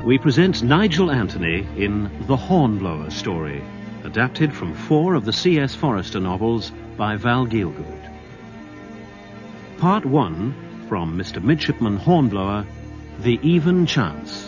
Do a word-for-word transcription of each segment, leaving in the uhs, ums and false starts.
we present Nigel Anthony in The Hornblower Story, adapted from four of the C S Forrester novels by Val Gielgud. Part one, from Mister Midshipman Hornblower, The Even Chance.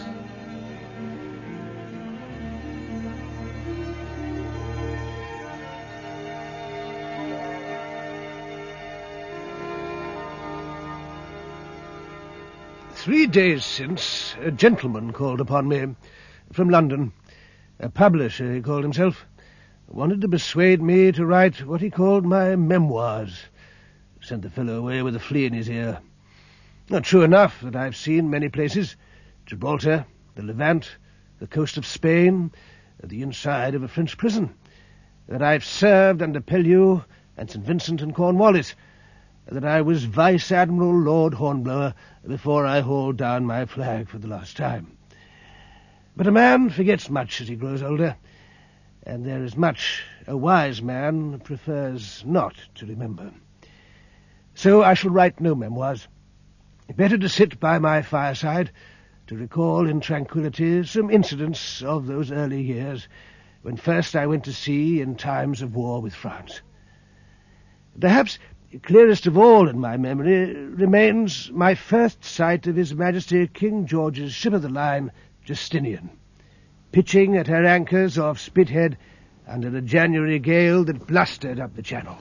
Three days since, a gentleman called upon me from London. A publisher, he called himself. Wanted to persuade me to write what he called my memoirs. Sent the fellow away with a flea in his ear. Not true enough that I've seen many places. Gibraltar, the Levant, the coast of Spain, the inside of a French prison. That I've served under Pellew and Saint Vincent and Cornwallis. That I was Vice Admiral Lord Hornblower before I hauled down my flag for the last time. But a man forgets much as he grows older, and there is much a wise man prefers not to remember. So I shall write no memoirs. Better to sit by my fireside to recall in tranquillity some incidents of those early years when first I went to sea in times of war with France. Perhaps clearest of all in my memory remains my first sight of His Majesty King George's ship of the line, Justinian, pitching at her anchors off Spithead under a January gale that blustered up the channel.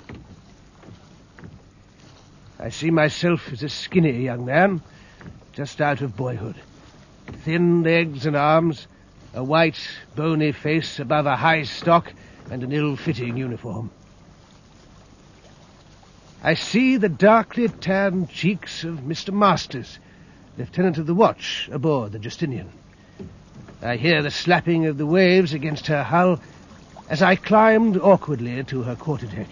I see myself as a skinny young man, just out of boyhood. Thin legs and arms, a white, bony face above a high stock, and an ill-fitting uniform. I see the darkly tanned cheeks of Mister Masters, Lieutenant of the Watch aboard the Justinian. I hear the slapping of the waves against her hull as I climbed awkwardly to her quarter-deck.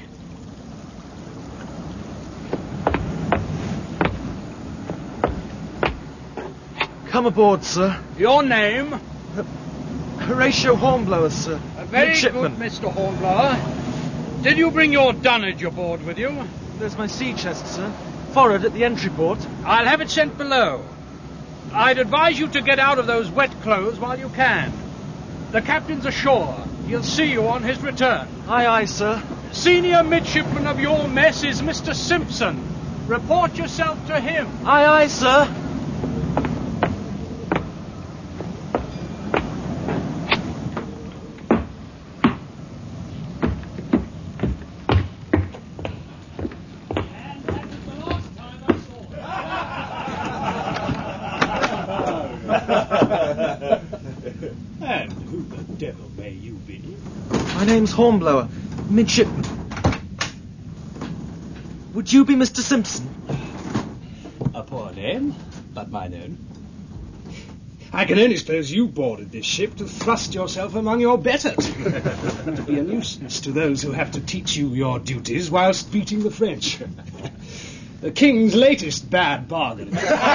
Come aboard, sir. Your name? Horatio Hornblower, sir. A very Midshipman. good, Mister Hornblower. Did you bring your dunnage aboard with you? There's my sea chest, sir. Forward at the entry port. I'll have it sent below. I'd advise you to get out of those wet clothes while you can. The captain's ashore. He'll see you on his return. Aye, aye, sir. Senior midshipman of your mess is Mister Simpson. Report yourself to him. Aye, aye, sir. And who the devil may you be? My name's Hornblower, midshipman. Would you be Mister Simpson? A poor name, but mine own. I can only suppose you boarded this ship to thrust yourself among your betters, to be a nuisance to those who have to teach you your duties whilst beating the French. The King's latest bad bargain.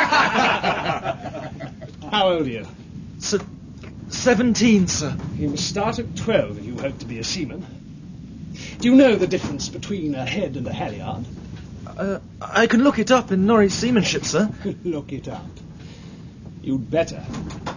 How old are you? Sir, seventeen, sir. You must start at twelve if you hope to be a seaman. Do you know the difference between a head and a halyard? Uh, I can look it up in Norwich seamanship, sir. Look it up. You'd better.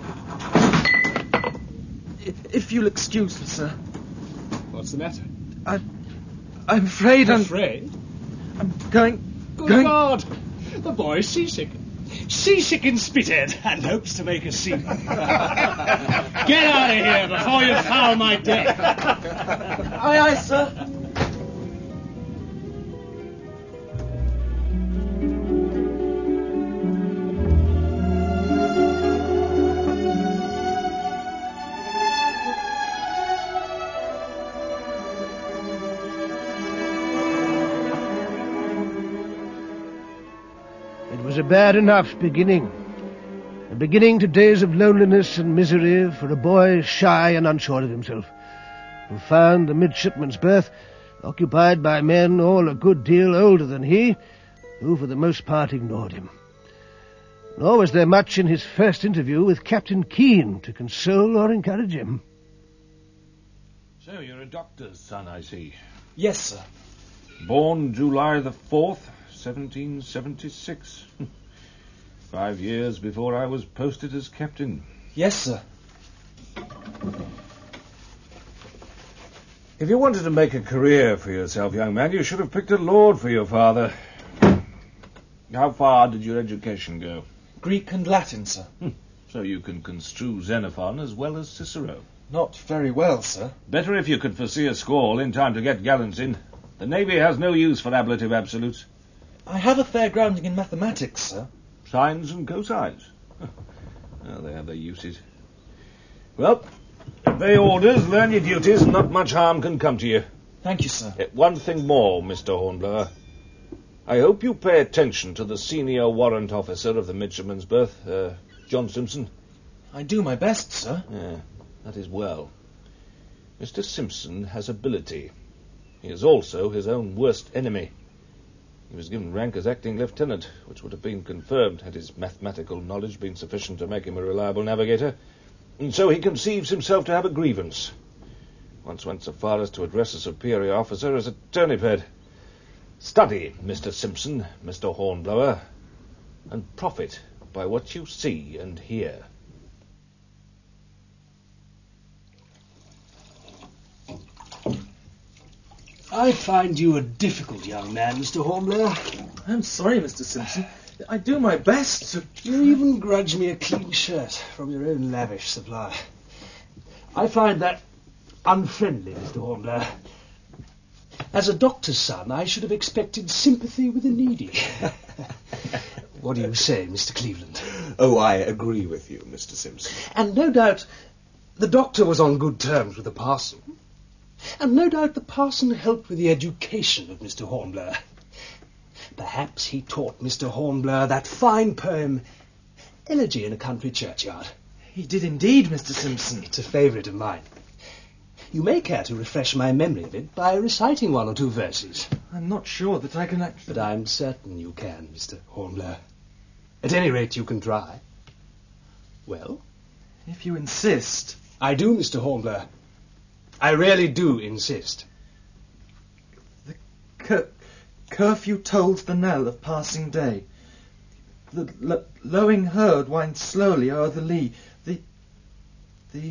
If, if you'll excuse me, sir. What's the matter? I, I'm afraid I'm... Afraid? I'm going... Good going... God! The boy's seasick. Seasick in Spithead and hopes to make a seaman. Get out of here before you foul my deck. Aye, aye, sir. It was a bad enough beginning. A beginning to days of loneliness and misery for a boy shy and unsure of himself, who found the midshipman's berth occupied by men all a good deal older than he, who for the most part ignored him. Nor was there much in his first interview with Captain Keane to console or encourage him. So you're a doctor's son, I see. Yes, sir. Born July the fourth, seventeen seventy-six. Five years before I was posted as captain. Yes, sir. If you wanted to make a career for yourself, young man, you should have picked a lord for your father. How far did your education go? Greek and Latin, sir. Hmm. So you can construe Xenophon as well as Cicero. Not very well, sir. Better if you could foresee a squall in time to get gallants in. The Navy has no use for ablative absolutes. I have a fair grounding in mathematics, sir. Sines and cosines. Well, they have their uses. Well, obey orders, learn your duties, and not much harm can come to you. Thank you, sir. Uh, one thing more, Mister Hornblower. I hope you pay attention to the senior warrant officer of the midshipman's berth, uh, John Simpson. I do my best, sir. Yeah, that is well. Mister Simpson has ability. He is also his own worst enemy. He was given rank as acting lieutenant, which would have been confirmed had his mathematical knowledge been sufficient to make him a reliable navigator. And so he conceives himself to have a grievance. Once went so far as to address a superior officer as a turnip head. Study, Mister Simpson, Mister Hornblower, and profit by what you see and hear. I find you a difficult young man, Mister Hornblower. I'm sorry, Mister Simpson. I do my best to... You even grudge me a clean shirt from your own lavish supply. I find that unfriendly, Mister Hornblower. As a doctor's son, I should have expected sympathy with the needy. What do you say, Mister Cleveland? Oh, I agree with you, Mister Simpson. And no doubt the doctor was on good terms with the parson. And no doubt the parson helped with the education of Mister Hornblower. Perhaps he taught Mister Hornblower that fine poem, Elegy in a Country Churchyard. He did indeed, Mister Simpson. It's a favourite of mine. You may care to refresh my memory of it by reciting one or two verses. I'm not sure that I can actually... But I'm certain you can, Mister Hornblower. At any rate, you can try. Well? If you insist. I do, Mister Hornblower. I really do insist. The cur- curfew tolls the knell of passing day. The lo- lowing herd winds slowly o'er the lea. The... the...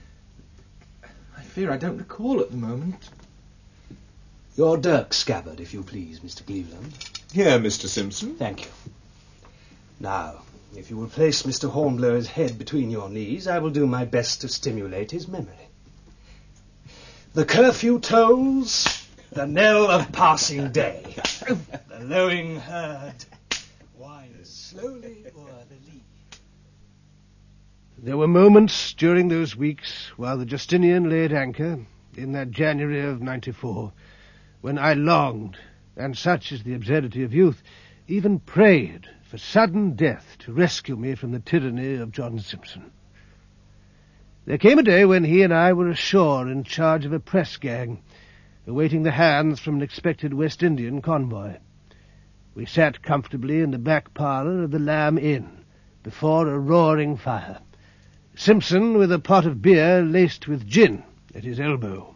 I fear I don't recall at the moment. Your dirk scabbard, if you please, Mister Cleveland. Here, Mister Simpson. Thank you. Now, if you will place Mister Hornblower's head between your knees, I will do my best to stimulate his memory. The curfew tolls, the knell of passing day. The lowing herd winds slowly o'er the lea. There were moments during those weeks while the Justinian lay at anchor in that January of ninety-four when I longed, and such is the absurdity of youth, even prayed for sudden death to rescue me from the tyranny of John Simpson. There came a day when he and I were ashore in charge of a press gang, awaiting the hands from an expected West Indian convoy. We sat comfortably in the back parlour of the Lamb Inn, before a roaring fire, Simpson with a pot of beer laced with gin at his elbow.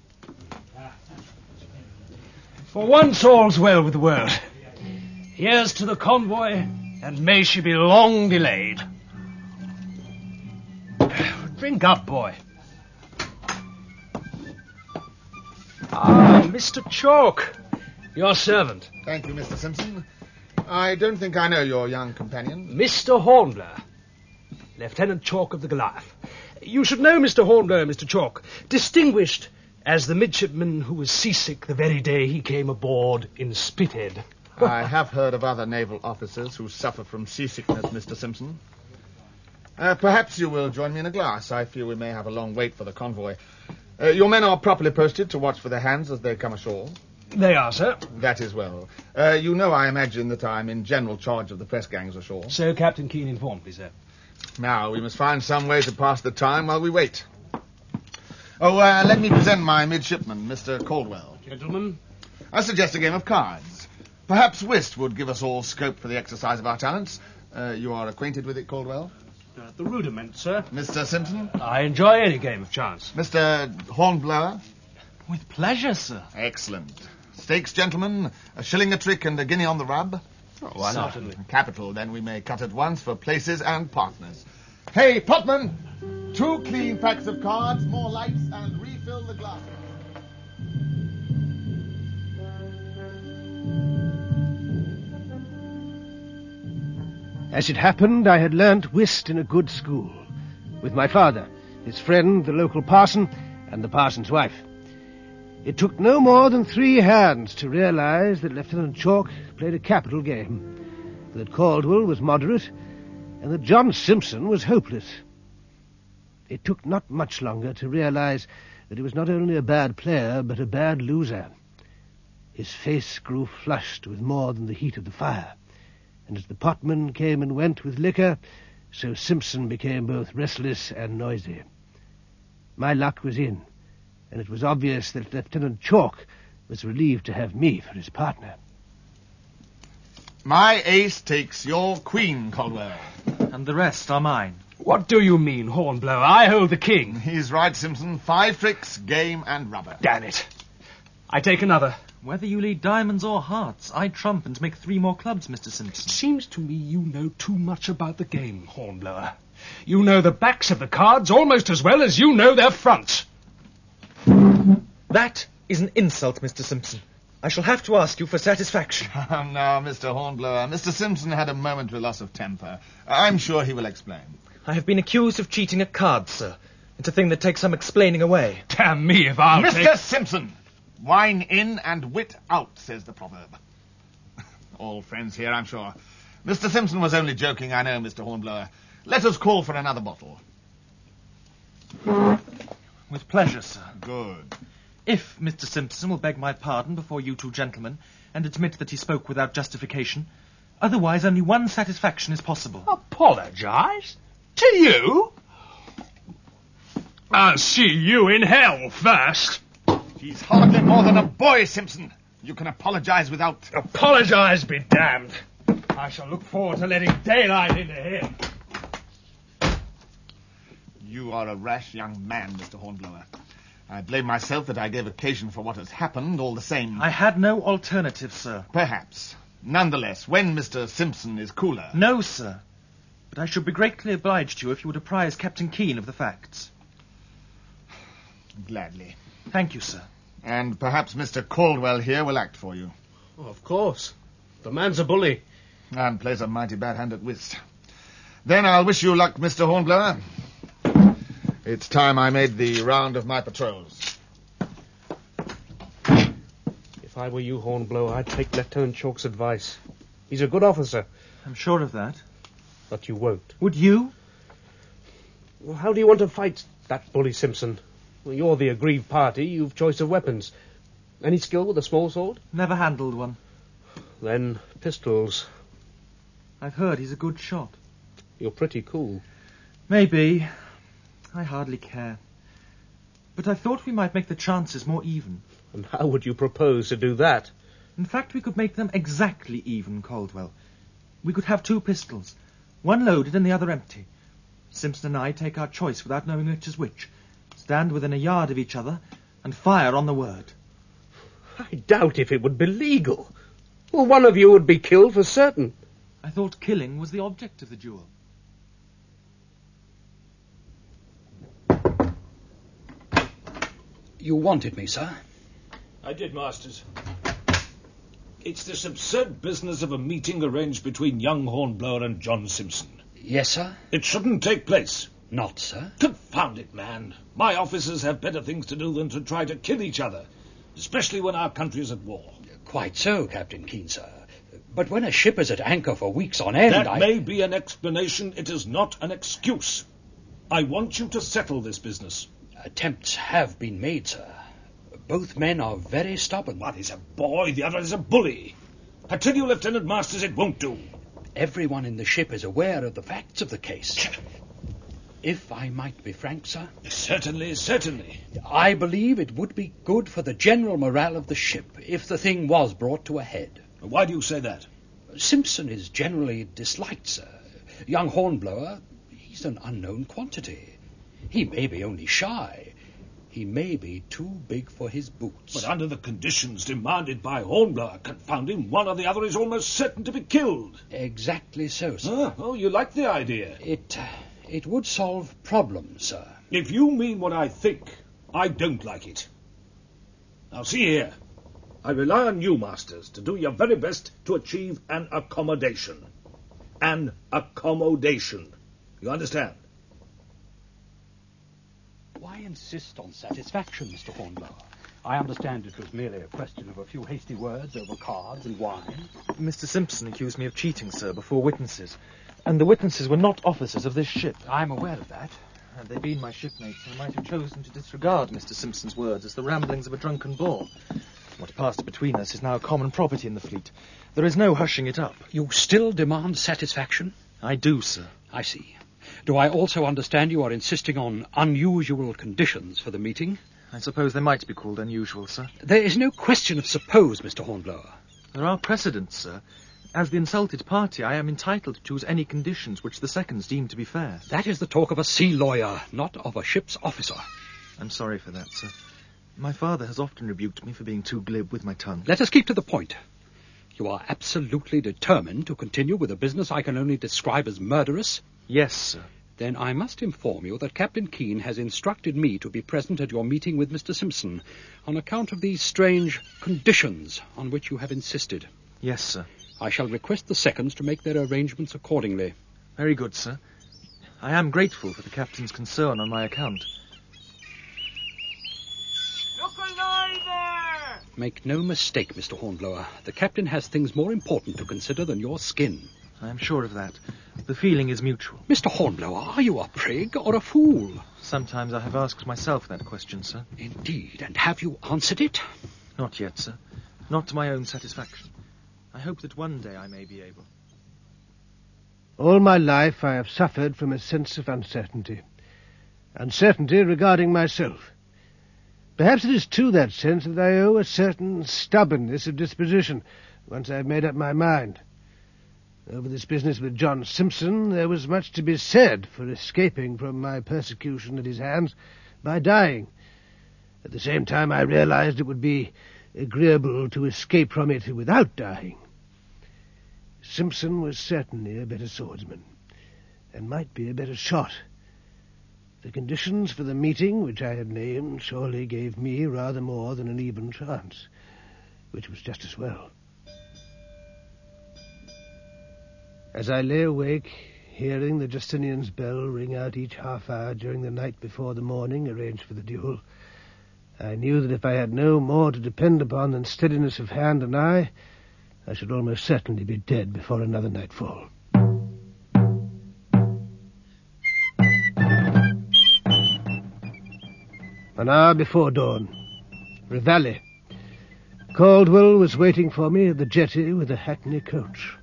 For once all's well with the world. Here's to the convoy, and may she be long delayed. Drink up, boy. Ah, Mister Chalk, your servant. Thank you, Mister Simpson. I don't think I know your young companion. Mister Hornblower, Lieutenant Chalk of the Goliath. You should know Mister Hornblower, Mister Chalk, distinguished as the midshipman who was seasick the very day he came aboard in Spithead. I have heard of other naval officers who suffer from seasickness, Mister Simpson. Uh, perhaps you will join me in a glass. I fear we may have a long wait for the convoy. Uh, your men are properly posted to watch for their hands as they come ashore. They are, sir. That is well. Uh, you know, I imagine, that I'm in general charge of the press gangs ashore. So Captain Keane informed me, sir. Now, we must find some way to pass the time while we wait. Oh, uh, let me present my midshipman, Mister Caldwell. Gentlemen. I suggest a game of cards. Perhaps whist would give us all scope for the exercise of our talents. Uh, you are acquainted with it, Caldwell? Uh, the rudiment, sir. Mister Simpson? I enjoy any game of chance. Mister Hornblower? With pleasure, sir. Excellent. Stakes, gentlemen. A shilling a trick and a guinea on the rub. Oh, why not? Capital. Then we may cut at once for places and partners. Hey, potman! Two clean packs of cards, more lights, and refill the glass. As it happened, I had learnt whist in a good school, with my father, his friend, the local parson, and the parson's wife. It took no more than three hands to realize that Lieutenant Chalk played a capital game, that Caldwell was moderate, and that John Simpson was hopeless. It took not much longer to realize that he was not only a bad player, but a bad loser. His face grew flushed with more than the heat of the fire, and as the potman came and went with liquor, so Simpson became both restless and noisy. My luck was in, and it was obvious that Lieutenant Chalk was relieved to have me for his partner. My ace takes your queen, Caldwell. And the rest are mine. What do you mean, Hornblower? I hold the king. He's right, Simpson. Five tricks, game, and rubber. Damn it. I take another. Whether you lead diamonds or hearts, I trump and make three more clubs, Mister Simpson. It seems to me you know too much about the game, Hornblower. You know the backs of the cards almost as well as you know their fronts. That is an insult, Mister Simpson. I shall have to ask you for satisfaction. Oh, no, Mister Hornblower. Mister Simpson had a momentary loss of temper. I'm sure he will explain. I have been accused of cheating at cards, sir. It's a thing that takes some explaining away. Damn me if I'll Mister take... Simpson! Wine in and wit out, says the proverb. All friends here, I'm sure. Mister Simpson was only joking, I know, Mister Hornblower. Let us call for another bottle. With pleasure, sir. Good. If Mister Simpson will beg my pardon before you two gentlemen and admit that he spoke without justification, otherwise only one satisfaction is possible. Apologize? To you? I'll see you in hell first. He's hardly more than a boy, Simpson. You can apologize without... Apologize be damned. I shall look forward to letting daylight into him. You are a rash young man, Mister Hornblower. I blame myself that I gave occasion for what has happened, all the same. I had no alternative, sir. Perhaps. Nonetheless, when Mister Simpson is cooler... No, sir. But I should be greatly obliged to you if you would apprise Captain Keene of the facts. Gladly. Thank you, sir. And perhaps Mister Caldwell here will act for you. Oh, of course. The man's a bully. And plays a mighty bad hand at whist. Then I'll wish you luck, Mister Hornblower. It's time I made the round of my patrols. If I were you, Hornblower, I'd take Lieutenant Chalk's advice. He's a good officer. I'm sure of that. But you won't. Would you? Well, how do you want to fight that bully Simpson? Well, you're the aggrieved party. You've choice of weapons. Any skill with a small sword? Never handled one. Then pistols. I've heard he's a good shot. You're pretty cool. Maybe. I hardly care. But I thought we might make the chances more even. And how would you propose to do that? In fact, we could make them exactly even, Caldwell. We could have two pistols, one loaded and the other empty. Simpson and I take our choice without knowing which is which, stand within a yard of each other, and fire on the word. I doubt if it would be legal. Well, one of you would be killed for certain. I thought killing was the object of the duel. You wanted me, sir? I did, Masters. It's this absurd business of a meeting arranged between young Hornblower and John Simpson. Yes, sir? It shouldn't take place. Not, sir? Confound it, man. My officers have better things to do than to try to kill each other, especially when our country is at war. Quite so, Captain Keene, sir. But when a ship is at anchor for weeks on end, That I... may be an explanation. It is not an excuse. I want you to settle this business. Attempts have been made, sir. Both men are very stubborn. One is a boy, the other is a bully. I tell you, Lieutenant Masters, it won't do. Everyone in the ship is aware of the facts of the case. If I might be frank, sir... Certainly, certainly. I believe it would be good for the general morale of the ship if the thing was brought to a head. Why do you say that? Simpson is generally disliked, sir. Young Hornblower, he's an unknown quantity. He may be only shy. He may be too big for his boots. But under the conditions demanded by Hornblower, confound him, one or the other is almost certain to be killed. Exactly so, sir. Ah, oh, you like the idea. It, uh, It would solve problems, sir. If you mean what I think, I don't like it. Now, see here. I rely on you, Masters, to do your very best to achieve an accommodation. An accommodation. You understand? Why insist on satisfaction, Mister Hornblower? I understand it was merely a question of a few hasty words over cards and wine. Mister Simpson accused me of cheating, sir, before witnesses. And the witnesses were not officers of this ship. I'm aware of that. Had they been my shipmates, I might have chosen to disregard Mister Simpson's words as the ramblings of a drunken bore. What passed between us is now common property in the fleet. There is no hushing it up. You still demand satisfaction? I do, sir. I see. Do I also understand you are insisting on unusual conditions for the meeting? I suppose they might be called unusual, sir. There is no question of suppose, Mister Hornblower. There are precedents, sir. As the insulted party, I am entitled to choose any conditions which the seconds deem to be fair. That is the talk of a sea lawyer, not of a ship's officer. I'm sorry for that, sir. My father has often rebuked me for being too glib with my tongue. Let us keep to the point. You are absolutely determined to continue with a business I can only describe as murderous? Yes, sir. Then I must inform you that Captain Keene has instructed me to be present at your meeting with Mister Simpson on account of these strange conditions on which you have insisted. Yes, sir. I shall request the seconds to make their arrangements accordingly. Very good, sir. I am grateful for the captain's concern on my account. Look alive there! Make no mistake, Mister Hornblower. The captain has things more important to consider than your skin. I am sure of that. The feeling is mutual. Mister Hornblower, are you a prig or a fool? Sometimes I have asked myself that question, sir. Indeed, and have you answered it? Not yet, sir. Not to my own satisfaction. I hope that one day I may be able. All my life I have suffered from a sense of uncertainty. Uncertainty regarding myself. Perhaps it is to that sense that I owe a certain stubbornness of disposition, once I have made up my mind. Over this business with John Simpson, there was much to be said for escaping from my persecution at his hands by dying. At the same time, I realized it would be agreeable to escape from it without dying. Simpson was certainly a better swordsman, and might be a better shot. The conditions for the meeting which I had named surely gave me rather more than an even chance, which was just as well. As I lay awake, hearing the Justinian's bell ring out each half hour during the night before the morning arranged for the duel, I knew that if I had no more to depend upon than steadiness of hand and eye, I should almost certainly be dead before another nightfall. An hour before dawn, Reveille. Caldwell was waiting for me at the jetty with a hackney coach.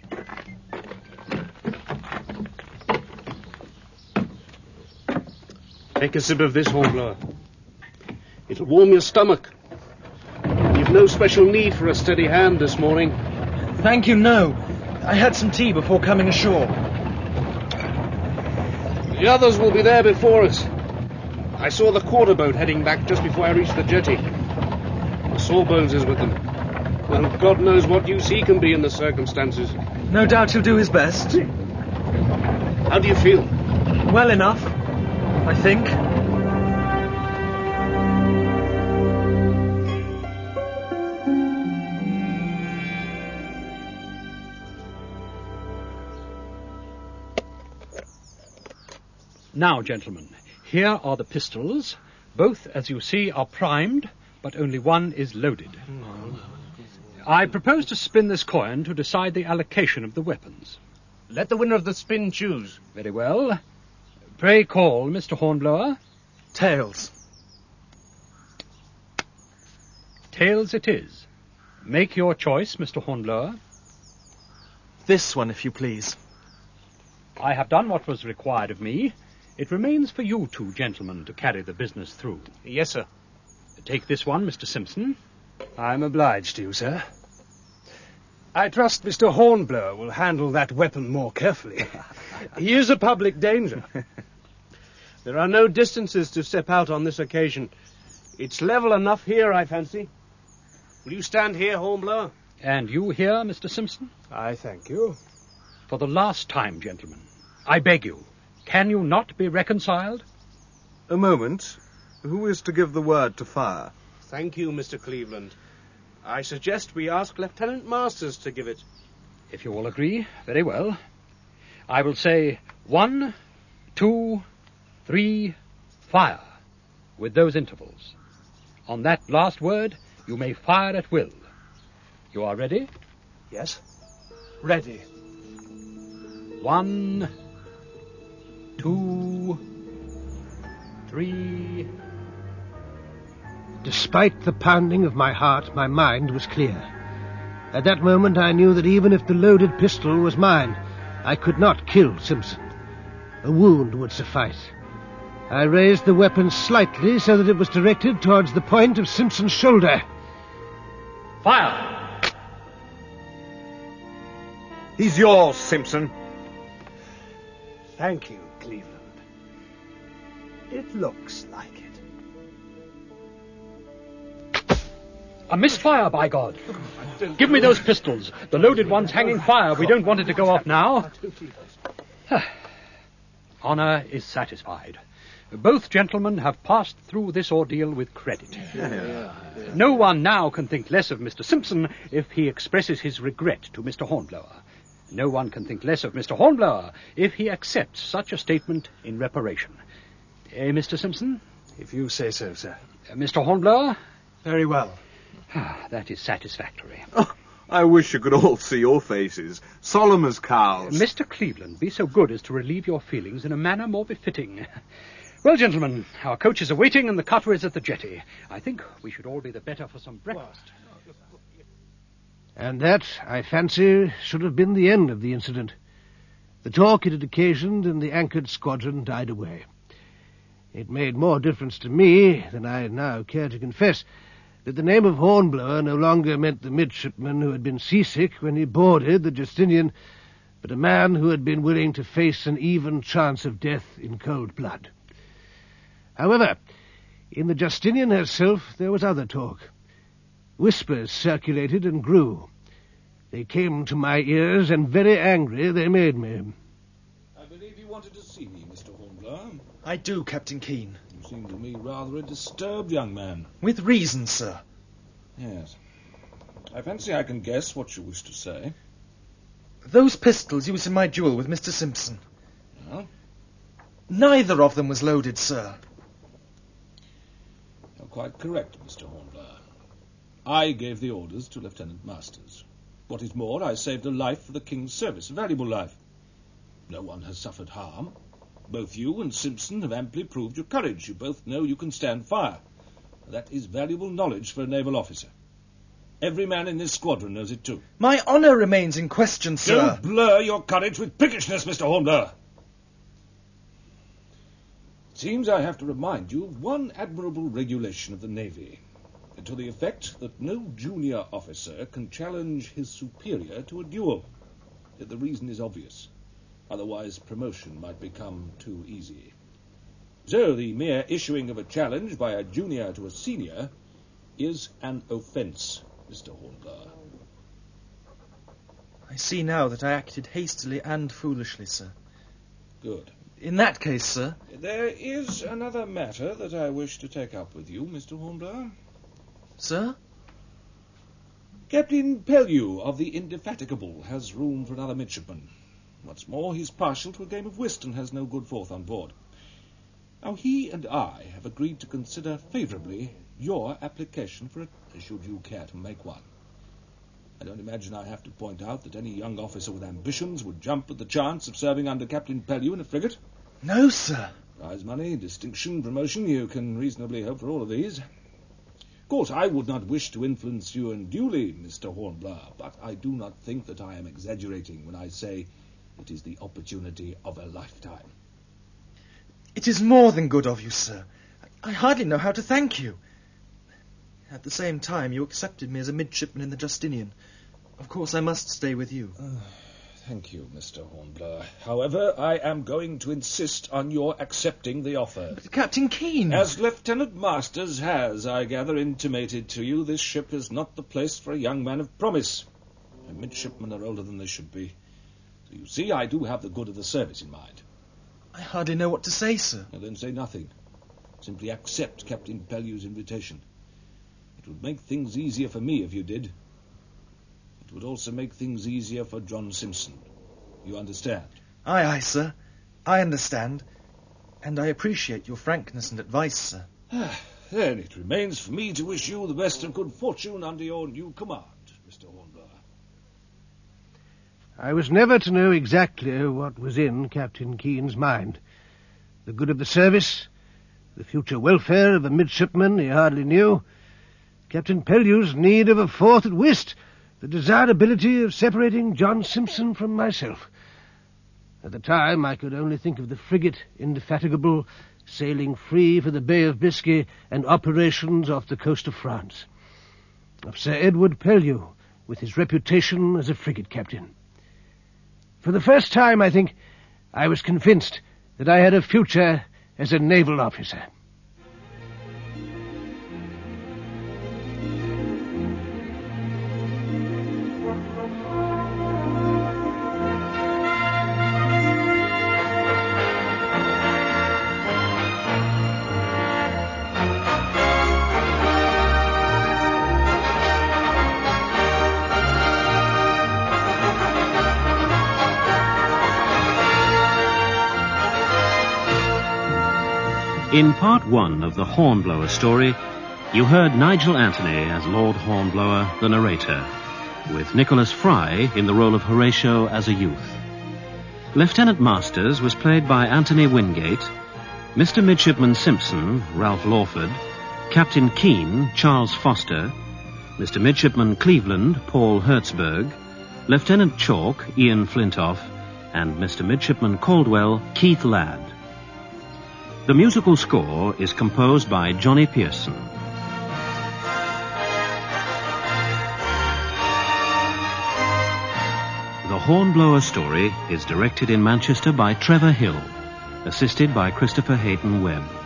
Take a sip of this, Hornblower. It'll warm your stomach. You've no special need for a steady hand this morning. Thank you, no. I had some tea before coming ashore. The others will be there before us. I saw the quarter boat heading back just before I reached the jetty. The Sawbones is with them. Well, God knows what use he can be in the circumstances. No doubt he'll do his best. How do you feel? Well enough, I think. Now, gentlemen, here are the pistols. Both, as you see, are primed, but only one is loaded. No. I propose to spin this coin to decide the allocation of the weapons. Let the winner of the spin choose. Very well. Pray call, Mister Hornblower. Tails. Tails it is. Make your choice, Mister Hornblower. This one, if you please. I have done what was required of me. It remains for you two gentlemen to carry the business through. Yes, sir. Take this one, Mister Simpson. I'm obliged to you, sir. I trust Mister Hornblower will handle that weapon more carefully. He is a public danger. There are no distances to step out on this occasion. It's level enough here, I fancy. Will you stand here, Hornblower? And you here, Mister Simpson? I thank you. For the last time, gentlemen, I beg you, Can you not be reconciled? A moment. Who is to give the word to fire? Thank you, Mister Cleveland. I suggest we ask Lieutenant Masters to give it. If you all agree, very well. I will say one, two, three, fire, with those intervals. On that last word, you may fire at will. You are ready? Yes. Ready. One, two, three. Despite the pounding of my heart, my mind was clear. At that moment I knew that even if the loaded pistol was mine, I could not kill Simpson. A wound would suffice. I raised the weapon slightly so that it was directed towards the point of Simpson's shoulder. Fire! He's yours, Simpson. Thank you, Cleveland. It looks like it. A misfire, by God! Give me those pistols. The loaded one's hanging fire. We don't want it to go off now. Honor is satisfied. Both gentlemen have passed through this ordeal with credit. No one now can think less of Mister Simpson if he expresses his regret to Mister Hornblower. No one can think less of Mister Hornblower if he accepts such a statement in reparation. Eh, Mister Simpson? If you say so, sir. Uh, Mister Hornblower? Very well. That is satisfactory. Oh, I wish you could all see your faces. Solemn as cows. Uh, Mister Cleveland, be so good as to relieve your feelings in a manner more befitting. Well, gentlemen, our coaches are waiting and the cutter is at the jetty. I think we should all be the better for some breakfast. And that, I fancy, should have been the end of the incident. The talk it had occasioned in the anchored squadron died away. It made more difference to me than I now care to confess that the name of Hornblower no longer meant the midshipman who had been seasick when he boarded the Justinian, but a man who had been willing to face an even chance of death in cold blood. However, in the Justinian herself there was other talk. Whispers circulated and grew. They came to my ears, and very angry they made me. I believe you wanted to see me, Mister Hornblower. I do, Captain Keene. You seem to me rather a disturbed young man. With reason, sir. Yes. I fancy I can guess what you wish to say. Those pistols used in my duel with Mister Simpson. Well? Neither of them was loaded, sir. You're quite correct, Mister Hornblower. I gave the orders to Lieutenant Masters. What is more, I saved a life for the King's service, a valuable life. No one has suffered harm. Both you and Simpson have amply proved your courage. You both know you can stand fire. That is valuable knowledge for a naval officer. Every man in this squadron knows it too. My honour remains in question, sir. Don't blur your courage with prickishness, Mister Hornblower. It seems I have to remind you of one admirable regulation of the Navy, to the effect that no junior officer can challenge his superior to a duel. The reason is obvious. Otherwise, promotion might become too easy. So, the mere issuing of a challenge by a junior to a senior is an offence, Mister Hornblower. I see now that I acted hastily and foolishly, sir. Good. In that case, sir... There is another matter that I wish to take up with you, Mister Hornblower. Sir? Captain Pellew of the Indefatigable has room for another midshipman. What's more, he's partial to a game of whist and has no good fourth on board. Now, he and I have agreed to consider favourably your application for it, should you care to make one. I don't imagine I have to point out that any young officer with ambitions would jump at the chance of serving under Captain Pellew in a frigate. No, sir. Prize money, distinction, promotion, you can reasonably hope for all of these. Of course, I would not wish to influence you unduly, Mister Hornblower, but I do not think that I am exaggerating when I say it is the opportunity of a lifetime. It is more than good of you, sir. I hardly know how to thank you. At the same time, you accepted me as a midshipman in the Justinian. Of course, I must stay with you. Uh, thank you, Mister Hornblower. However, I am going to insist on your accepting the offer. But Captain Keene... As Lieutenant Masters has, I gather, intimated to you, this ship is not the place for a young man of promise. And midshipmen are older than they should be. So you see, I do have the good of the service in mind. I hardly know what to say, sir. And then say nothing. Simply accept Captain Pellew's invitation. It would make things easier for me if you did. It would also make things easier for John Simpson. You understand? Aye, aye, sir. I understand. And I appreciate your frankness and advice, sir. Then it remains for me to wish you the best of good fortune under your new command, Mister Hornblower. I was never to know exactly what was in Captain Keen's mind. The good of the service, the future welfare of a midshipman he hardly knew, Captain Pellew's need of a fourth at whist, the desirability of separating John Simpson from myself. At the time I could only think of the frigate Indefatigable sailing free for the Bay of Biscay and operations off the coast of France. Of Sir Edward Pellew, with his reputation as a frigate captain. For the first time, I think, I was convinced that I had a future as a naval officer. In part one of the Hornblower story, you heard Nigel Anthony as Lord Hornblower, the narrator, with Nicholas Fry in the role of Horatio as a youth. Lieutenant Masters was played by Anthony Wingate, Mister Midshipman Simpson, Ralph Lawford, Captain Keen, Charles Foster, Mister Midshipman Cleveland, Paul Hertzberg, Lieutenant Chalk, Ian Flintoff, and Mister Midshipman Caldwell, Keith Ladd. The musical score is composed by Johnny Pearson. The Hornblower story is directed in Manchester by Trevor Hill, assisted by Christopher Hayton Webb.